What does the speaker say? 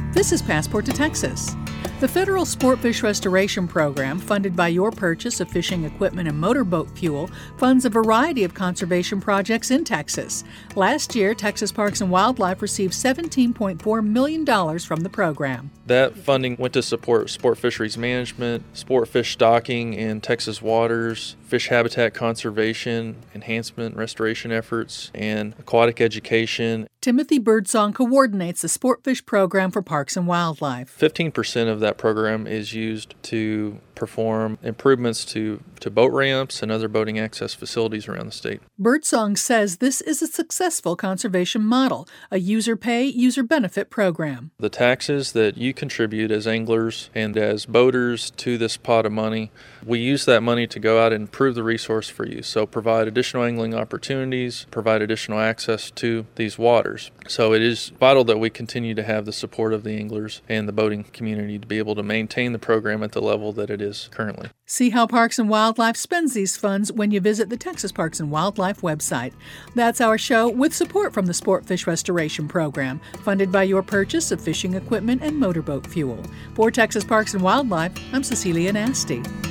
This is Passport to Texas. The Federal Sportfish Restoration Program, funded by your purchase of fishing equipment and motorboat fuel, funds a variety of conservation projects in Texas. Last year, Texas Parks and Wildlife received $17.4 million from the program. That funding went to support sport fisheries management, sport fish stocking in Texas waters, fish habitat conservation, enhancement, restoration efforts, and aquatic education. Timothy Birdsong coordinates the Sportfish program for Parks and Wildlife. 15% of that program is used to perform improvements to boat ramps and other boating access facilities around the state. Birdsong says this is a successful conservation model, a user-pay, user-benefit program. The taxes that you contribute as anglers and as boaters to this pot of money, we use that money to go out and improve the resource for you. So provide additional angling opportunities, provide additional access to these waters. So it is vital that we continue to have the support of the anglers and the boating community to be able to maintain the program at the level that it is currently. See how Parks and Wildlife spends these funds when you visit the Texas Parks and Wildlife website. That's our show with support from the Sportfish Restoration Program, funded by your purchase of fishing equipment and motorboat fuel. For Texas Parks and Wildlife, I'm Cecilia Nasty.